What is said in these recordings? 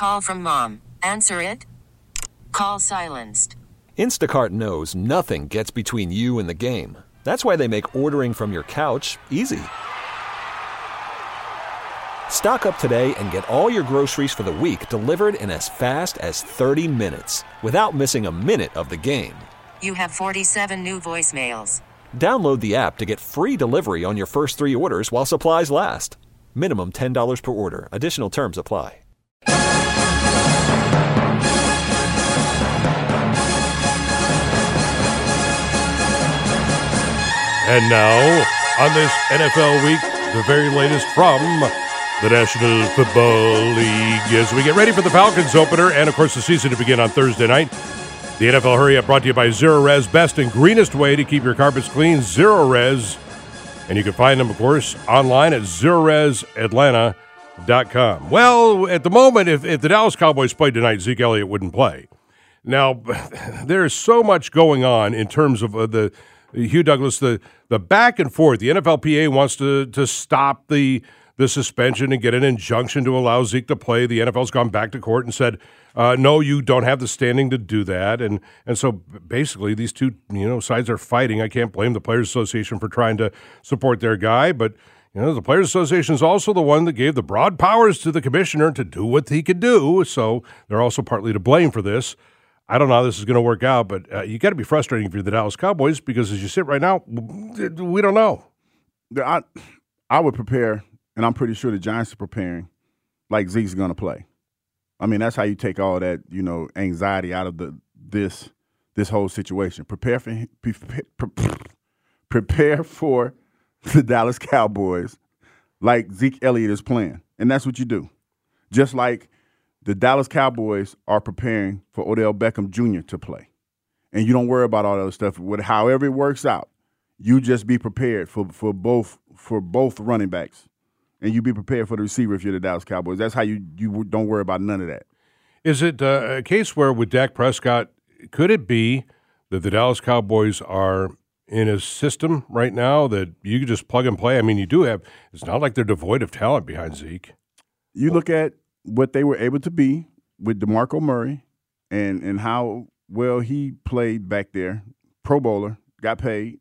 Call from mom. Answer it. Call silenced. Instacart knows nothing gets between you and the game. That's why they make ordering from your couch easy. Stock up today and get all your groceries for the week delivered in as fast as 30 minutes without missing a minute of the game. You have 47 new voicemails. Download the app to get free delivery on your first 3 orders while supplies last. Minimum $10 per order. Additional terms apply. And now, on this NFL week, the very latest from the National Football League as we get ready for the Falcons opener and, of course, the season to begin on Thursday night. The NFL Hurry Up brought to you by Zerorez, best and greenest way to keep your carpets clean, Zerorez. And you can find them, of course, online at ZerorezAtlanta.com. Well, at the moment, if the Dallas Cowboys played tonight, Zeke Elliott wouldn't play. Now, there's so much going on in terms of the Hugh Douglas, the back and forth. The NFLPA wants to stop the suspension and get an injunction to allow Zeke to play. The NFL's gone back to court and said, no, you don't have the standing to do that. And so basically these two sides are fighting. I can't blame the Players Association for trying to support their guy, but the Players Association is also the one that gave the broad powers to the commissioner to do what he could do. So they're also partly to blame for this. I don't know how this is going to work out, but you got to be frustrating for the Dallas Cowboys because as you sit right now, we don't know. I would prepare, and I'm pretty sure the Giants are preparing, like Zeke's going to play. I mean, that's how you take all that, anxiety out of this whole situation. Prepare for the Dallas Cowboys like Zeke Elliott is playing, and that's what you do. Just like the Dallas Cowboys are preparing for Odell Beckham Jr. to play. And you don't worry about all that other stuff. However it works out, you just be prepared for both running backs. And you be prepared for the receiver if you're the Dallas Cowboys. That's how you don't worry about none of that. Is it a case where with Dak Prescott, could it be that the Dallas Cowboys are in a system right now that you can just plug and play? I mean, you do have – it's not like they're devoid of talent behind Zeke. You look at what they were able to be with DeMarco Murray and how well he played back there, Pro Bowler, got paid,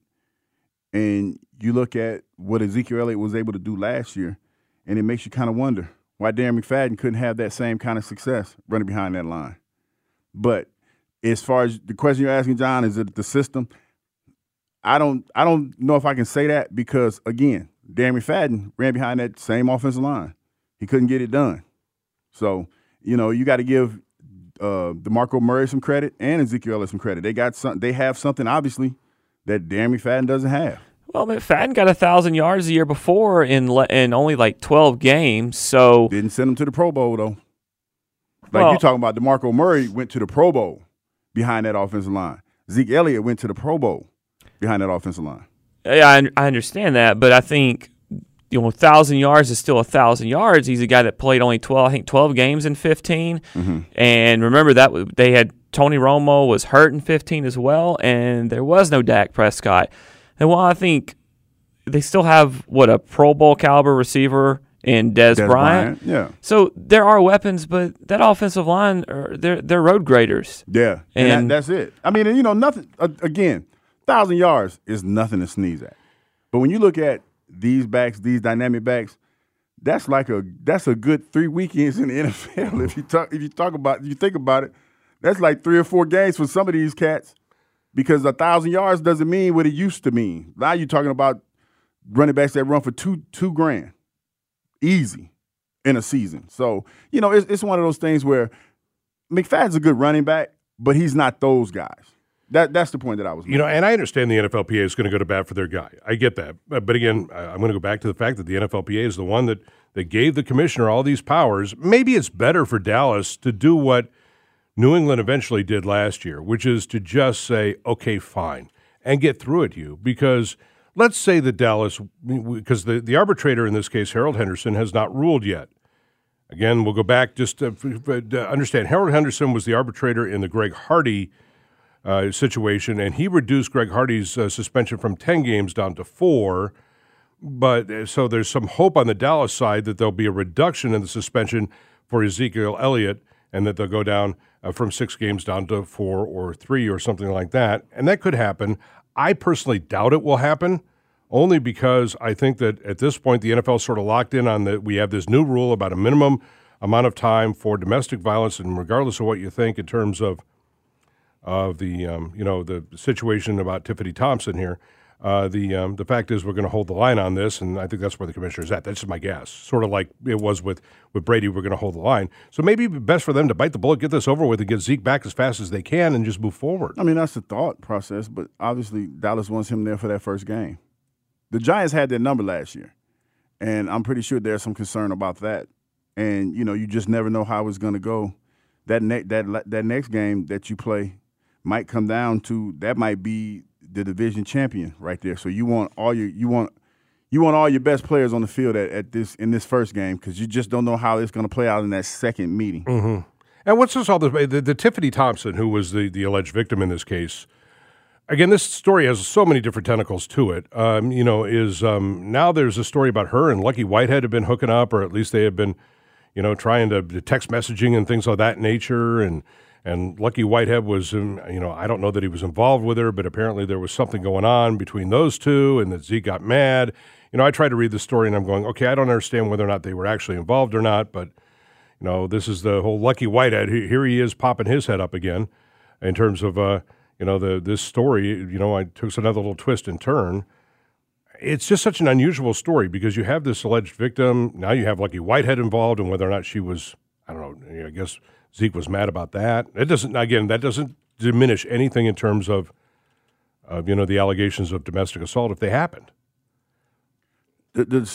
and you look at what Ezekiel Elliott was able to do last year, and it makes you kind of wonder why Darren McFadden couldn't have that same kind of success running behind that line. But as far as the question you're asking, John, is it the system? I don't know if I can say that because, again, Darren McFadden ran behind that same offensive line. He couldn't get it done. So, you got to give DeMarco Murray some credit and Ezekiel Elliott some credit. They have something, obviously, that Darren McFadden doesn't have. Well, McFadden got 1,000 yards the year before in only like 12 games. So didn't send him to the Pro Bowl, though. You're talking about DeMarco Murray went to the Pro Bowl behind that offensive line. Zeke Elliott went to the Pro Bowl behind that offensive line. Yeah, I understand that, but I think 1,000 yards is still 1,000 yards. He's a guy that played only 12 games in 15. Mm-hmm. And remember that they had Tony Romo was hurt in 15 as well, and there was no Dak Prescott. And while I think they still have, a Pro Bowl caliber receiver in Dez Bryant. Yeah. So there are weapons, but that offensive line, they're road graders. Yeah, and that's it. I mean, nothing, again, 1,000 yards is nothing to sneeze at. But when you look at these backs, these dynamic backs, that's a good 3 weekends in the NFL. If you think about it, that's like 3 or 4 games for some of these cats. Because 1,000 yards doesn't mean what it used to mean. Now you're talking about running backs that run for $2,000 easy in a season. So it's one of those things where McFadden's a good running back, but he's not those guys. That's the point that I was making. And I understand the NFLPA is going to go to bat for their guy. I get that. But again, I'm going to go back to the fact that the NFLPA is the one that gave the commissioner all these powers. Maybe it's better for Dallas to do what New England eventually did last year, which is to just say, okay, fine, and get through it, because let's say that Dallas, because the arbitrator in this case, Harold Henderson, has not ruled yet. Again, we'll go back just to understand. Harold Henderson was the arbitrator in the Greg Hardy situation, and he reduced Greg Hardy's suspension from 10 games down to 4. But so there's some hope on the Dallas side that there'll be a reduction in the suspension for Ezekiel Elliott. and that they'll go down from 6 games down to 4 or 3 or something like that. And that could happen. I personally doubt it will happen, only because I think that at this point the NFL is sort of locked in on that we have this new rule about a minimum amount of time for domestic violence, and regardless of what you think in terms of the the situation about Tiffany Thompson here, the fact is we're going to hold the line on this, and I think that's where the commissioner's at. That's just my guess. Sort of like it was with Brady, we're going to hold the line. So maybe it'd be best for them to bite the bullet, get this over with, and get Zeke back as fast as they can, and just move forward. I mean, that's the thought process, but obviously Dallas wants him there for that first game. The Giants had their number last year, and I'm pretty sure there's some concern about that. And, you just never know how it's going to go. That next game that you play might come down to, that might be the division champion right there. So you want all your best players on the field in this first game, because you just don't know how it's going to play out in that second meeting. Mm-hmm. And what's this all the Tiffany Thompson, who was the alleged victim in this case? Again, this story has so many different tentacles to it. Now there's a story about her and Lucky Whitehead have been hooking up, or at least they have been, trying to text messaging and things of that nature. And Lucky Whitehead was, I don't know that he was involved with her, but apparently there was something going on between those two, and that Zeke got mad. I tried to read the story, and I'm going, okay, I don't understand whether or not they were actually involved or not, but, this is the whole Lucky Whitehead. Here he is popping his head up again in terms of, this story. I took another little twist and turn. It's just such an unusual story because you have this alleged victim. Now you have Lucky Whitehead involved, and whether or not she was, I don't know, I guess Zeke was mad about that. That doesn't diminish anything in terms of the allegations of domestic assault if they happened. The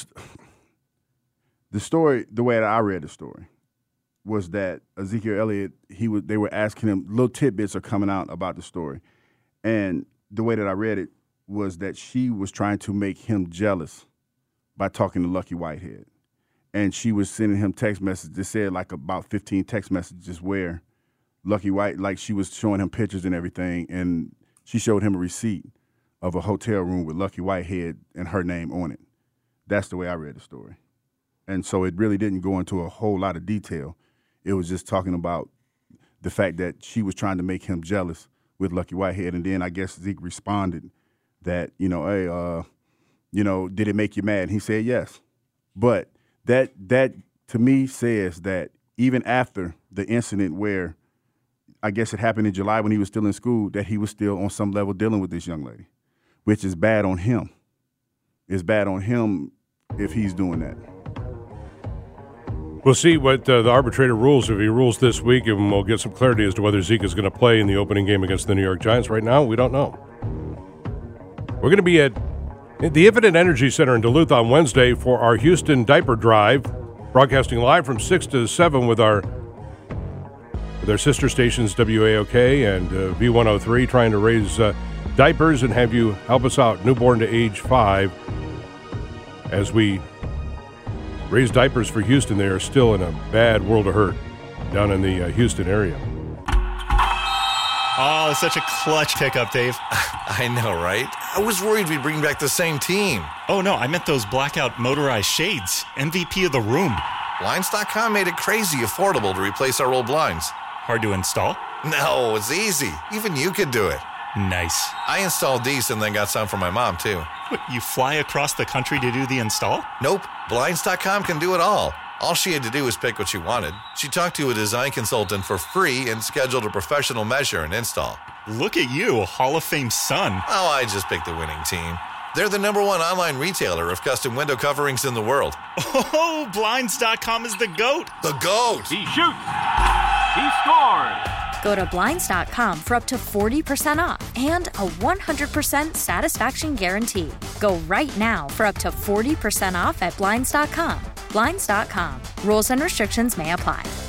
story, the way that I read the story, was that Ezekiel Elliott, they were asking him, little tidbits are coming out about the story. And the way that I read it was that she was trying to make him jealous by talking to Lucky Whitehead. And she was sending him text messages. They said like about 15 text messages where Lucky White, like she was showing him pictures and everything, and she showed him a receipt of a hotel room with Lucky Whitehead and her name on it. That's the way I read the story. And so it really didn't go into a whole lot of detail. It was just talking about the fact that she was trying to make him jealous with Lucky Whitehead. And then I guess Zeke responded that, hey, did it make you mad? And he said yes. But that to me says that even after the incident where I guess it happened in July when he was still in school, that he was still on some level dealing with this young lady, which is bad on him. It's bad on him if he's doing that. We'll see what the arbitrator rules, if he rules this week, and we'll get some clarity as to whether Zeke is going to play in the opening game against the New York Giants. Right now, we don't know. We're going to be at the Infinite Energy Center in Duluth on Wednesday for our Houston Diaper Drive, broadcasting live from 6 to 7 with our sister stations WAOK and V103, trying to raise diapers and have you help us out, newborn to age 5, as we raise diapers for Houston. They are still in a bad world of hurt down in the Houston area. Oh, such a clutch pickup, Dave. I know, right? I was worried we'd bring back the same team. Oh, no, I meant those blackout motorized shades. MVP of the room. Blinds.com made it crazy affordable to replace our old blinds. Hard to install? No, it's easy. Even you could do it. Nice. I installed these and then got some for my mom, too. What, you fly across the country to do the install? Nope. Blinds.com can do it all. All she had to do was pick what she wanted. She talked to a design consultant for free and scheduled a professional measure and install. Look at you, Hall of Fame son. Oh, I just picked the winning team. They're the #1 online retailer of custom window coverings in the world. Oh, Blinds.com is the GOAT. The GOAT! He shoots. He scores. Go to Blinds.com for up to 40% off and a 100% satisfaction guarantee. Go right now for up to 40% off at Blinds.com. Blinds.com. Rules and restrictions may apply.